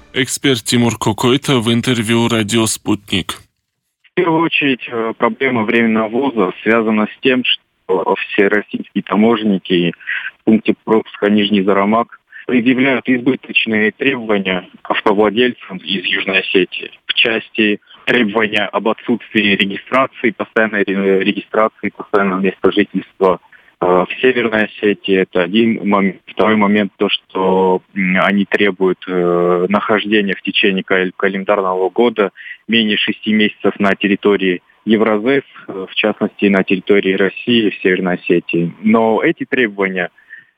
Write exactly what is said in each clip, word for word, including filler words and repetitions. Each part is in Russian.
Эксперт Тимур Кокойта в интервью «Радио Спутник». В первую очередь проблема временного ввоза связана с тем, что все российские таможенники в пункте пропуска Нижний Зарамак предъявляют избыточные требования к автовладельцам из Южной Осетии. В части требования об отсутствии регистрации, постоянной регистрации, постоянного места жительства в Северной Осетии. Это один момент. Второй момент, то, что они требуют э, нахождения в течение календарного года менее шести месяцев на территории Евразес, в частности, на территории России, в Северной Осетии. Но эти требования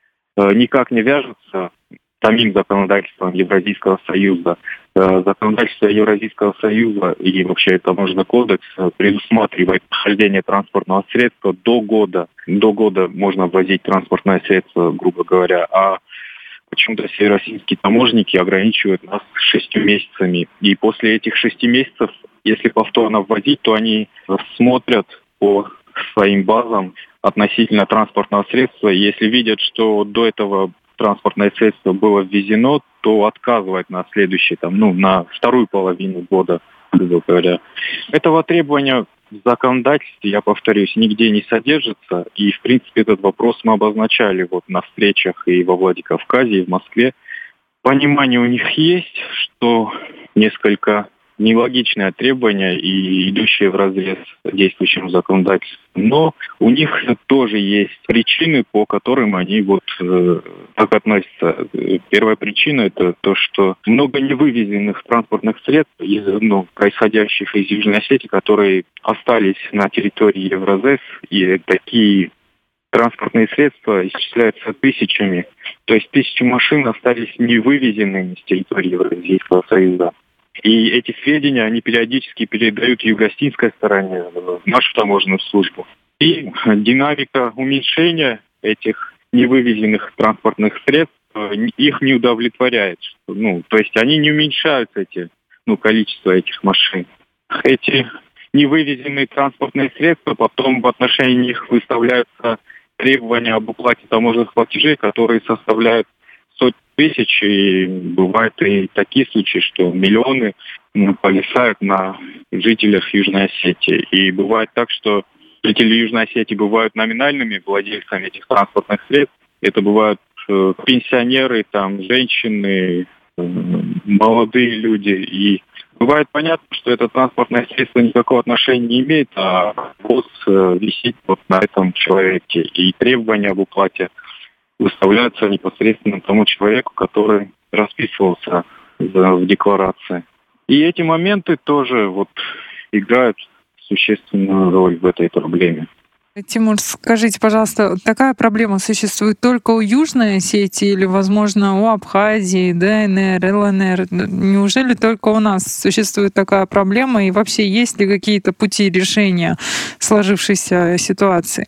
э, никак не вяжутся с самим законодательством Евразийского союза. Э, законодательство Евразийского союза и вообще таможенный кодекс предусматривает нахождение транспортного средства до года. До года можно ввозить транспортное средство, грубо говоря, а почему-то все российские таможенники ограничивают нас шестью месяцами. И после этих шести месяцев, если повторно ввозить, то они смотрят по своим базам относительно транспортного средства. Если видят, что до этого транспортное средство было ввезено, то отказывать на следующий, там, ну, на вторую половину года, грубо говоря. Этого требования в законодательстве, я повторюсь, нигде не содержится. И, в принципе, этот вопрос мы обозначали вот на встречах и во Владикавказе, и в Москве. Понимание у них есть, что несколько нелогичное требование и идущее вразрез с действующим законодательством. Но у них тоже есть причины, по которым они вот э, так относятся. Первая причина – это то, что много невывезенных транспортных средств, из, ну, происходящих из Южной Осетии, которые остались на территории Евразес, и такие транспортные средства исчисляются тысячами. То есть тысячи машин остались невывезенными с территории Евразийского союза. И эти сведения, они периодически передают юго-осетинской стороне, в нашу таможенную службу. И динамика уменьшения этих невывезенных транспортных средств их не удовлетворяет. Ну, то есть они не уменьшаются, эти, ну, количество этих машин. Эти невывезенные транспортные средства, потом в отношении них выставляются требования об уплате таможенных платежей, которые составляют сотни тысяч, и бывают и такие случаи, что миллионы повисают на жителях Южной Осетии. И бывает так, что жители Южной Осетии бывают номинальными владельцами этих транспортных средств. Это бывают э, пенсионеры, там, женщины, э, молодые люди. И бывает понятно, что это транспортное средство никакого отношения не имеет, а ВОЗ э, висит вот на этом человеке. И требования об уплате выставляются непосредственно тому человеку, который расписывался в декларации. И эти моменты тоже вот играют существенную роль в этой проблеме. Тимур, скажите, пожалуйста, такая проблема существует только у Южной Осетии или, возможно, у Абхазии, ДНР, ЛНР? Неужели только у нас существует такая проблема? И вообще есть ли какие-то пути решения сложившейся ситуации?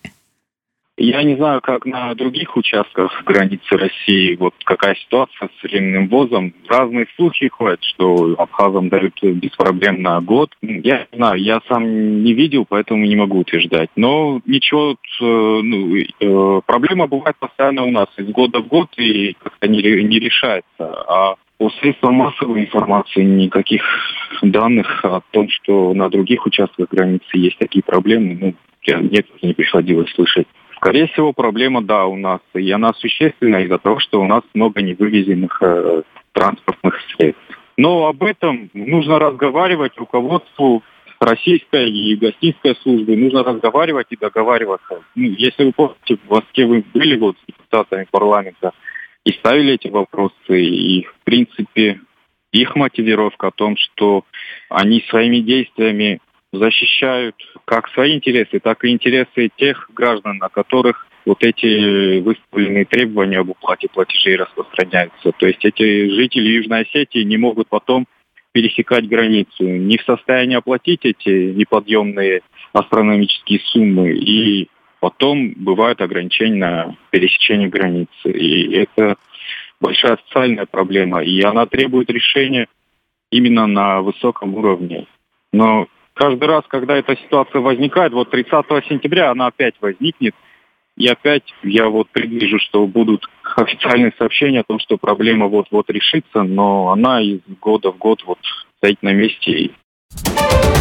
Я не знаю, как на других участках границы России, вот какая ситуация с временным ввозом. Разные слухи ходят, что абхазам дают без проблем на год. Я не знаю, я сам не видел, поэтому не могу утверждать. Но ничего, ну, проблема бывает постоянно у нас из года в год и как-то не, не решается. А по средствам массовой информации никаких данных о том, что на других участках границы есть такие проблемы, ну, нет, не приходилось слышать. Скорее всего, проблема, да, у нас. И она существенна из-за того, что у нас много невывезенных э, транспортных средств. Но об этом нужно разговаривать руководству российской и гостинской службы. Нужно разговаривать и договариваться. Ну, если вы помните, в Москве вы были вот с депутатами парламента и ставили эти вопросы. И, в принципе, их мотивировка о том, что они своими действиями защищают как свои интересы, так и интересы тех граждан, на которых вот эти выставленные требования об уплате платежей распространяются. То есть эти жители Южной Осетии не могут потом пересекать границу, не в состоянии оплатить эти неподъемные астрономические суммы, и потом бывают ограничения на пересечение границы. И это большая социальная проблема, и она требует решения именно на высоком уровне. Но каждый раз, когда эта ситуация возникает, вот тридцатого сентября она опять возникнет, И опять я вот предвижу, что будут официальные сообщения о том, что проблема вот-вот решится, но она из года в год вот стоит на месте.